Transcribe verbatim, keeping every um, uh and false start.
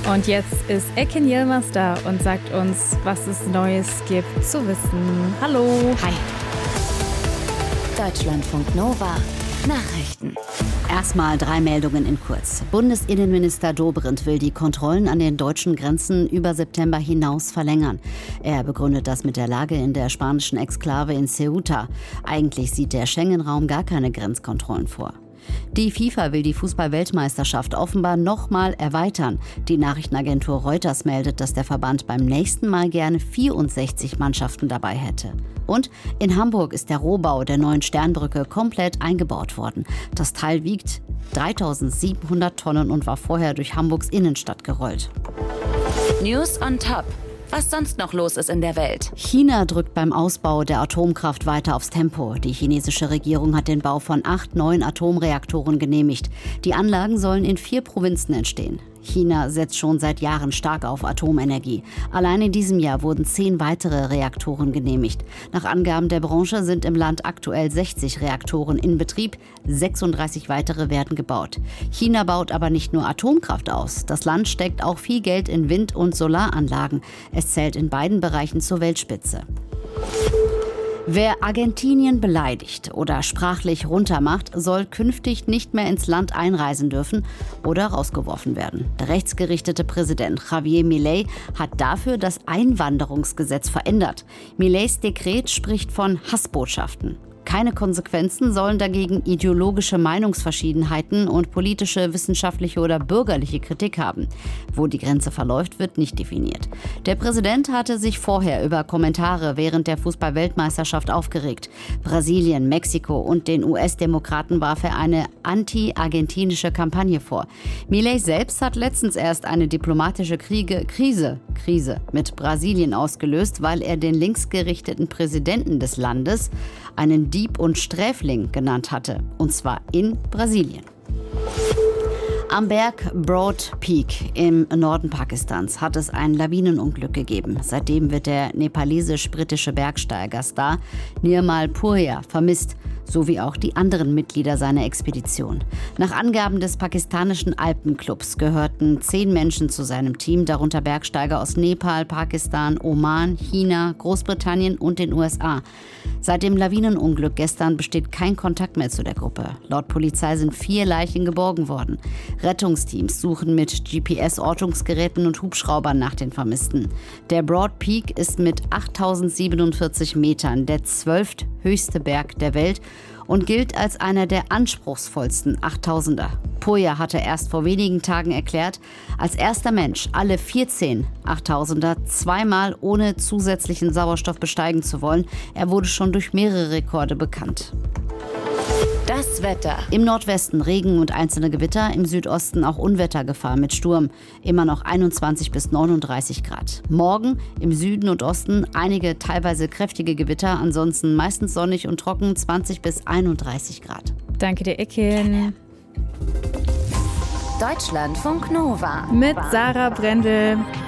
Und jetzt ist Ekin Yilmaz da und sagt uns, was es Neues gibt zu wissen. Hallo. Hi. Deutschlandfunk Nova. Nachrichten. Erstmal drei Meldungen in kurz. Bundesinnenminister Dobrindt will die Kontrollen an den deutschen Grenzen über September hinaus verlängern. Er begründet das mit der Lage in der spanischen Exklave in Ceuta. Eigentlich sieht der Schengen-Raum gar keine Grenzkontrollen vor. Die FIFA will die Fußball-Weltmeisterschaft offenbar nochmal erweitern. Die Nachrichtenagentur Reuters meldet, dass der Verband beim nächsten Mal gerne vierundsechzig Mannschaften dabei hätte. Und in Hamburg ist der Rohbau der neuen Sternbrücke komplett eingebaut worden. Das Teil wiegt dreitausendsiebenhundert Tonnen und war vorher durch Hamburgs Innenstadt gerollt. News on top. Was sonst noch los ist in der Welt. China drückt beim Ausbau der Atomkraft weiter aufs Tempo. Die chinesische Regierung hat den Bau von acht neuen Atomreaktoren genehmigt. Die Anlagen sollen in vier Provinzen entstehen. China setzt schon seit Jahren stark auf Atomenergie. Allein in diesem Jahr wurden zehn weitere Reaktoren genehmigt. Nach Angaben der Branche sind im Land aktuell sechzig Reaktoren in Betrieb, sechsunddreißig weitere werden gebaut. China baut aber nicht nur Atomkraft aus. Das Land steckt auch viel Geld in Wind- und Solaranlagen. Es zählt in beiden Bereichen zur Weltspitze. Wer Argentinien beleidigt oder sprachlich runtermacht, soll künftig nicht mehr ins Land einreisen dürfen oder rausgeworfen werden. Der rechtsgerichtete Präsident Javier Milei hat dafür das Einwanderungsgesetz verändert. Mileis Dekret spricht von Hassbotschaften. Keine Konsequenzen sollen dagegen ideologische Meinungsverschiedenheiten und politische, wissenschaftliche oder bürgerliche Kritik haben. Wo die Grenze verläuft, wird nicht definiert. Der Präsident hatte sich vorher über Kommentare während der Fußball-Weltmeisterschaft aufgeregt. Brasilien, Mexiko und den U S-Demokraten warf er eine anti-argentinische Kampagne vor. Milei selbst hat letztens erst eine diplomatische Kriege, Krise, Krise mit Brasilien ausgelöst, weil er den linksgerichteten Präsidenten des Landes einen Dieb und Sträfling genannt hatte, und zwar in Brasilien. Am Berg Broad Peak im Norden Pakistans hat es ein Lawinenunglück gegeben. Seitdem wird der nepalesisch-britische Bergsteiger Star Nirmal Purja vermisst, sowie auch die anderen Mitglieder seiner Expedition. Nach Angaben des pakistanischen Alpenclubs gehörten zehn Menschen zu seinem Team, darunter Bergsteiger aus Nepal, Pakistan, Oman, China, Großbritannien und den U S A. Seit dem Lawinenunglück gestern besteht kein Kontakt mehr zu der Gruppe. Laut Polizei sind vier Leichen geborgen worden. Rettungsteams suchen mit G P S-Ortungsgeräten und Hubschraubern nach den Vermissten. Der Broad Peak ist mit achttausendsiebenundvierzig Metern der zwölfthöchste Berg der Welt und gilt als einer der anspruchsvollsten achttausender. Purja hatte erst vor wenigen Tagen erklärt, als erster Mensch alle vierzehn achttausender zweimal ohne zusätzlichen Sauerstoff besteigen zu wollen. Er wurde schon durch mehrere Rekorde bekannt. Das Wetter. Im Nordwesten Regen und einzelne Gewitter, im Südosten auch Unwettergefahr mit Sturm. Immer noch einundzwanzig bis neununddreißig Grad. Morgen im Süden und Osten einige teilweise kräftige Gewitter, ansonsten meistens sonnig und trocken, zwanzig bis einunddreißig Grad. Danke dir, Ekin. Deutschlandfunk Nova. Mit Sarah Brendel.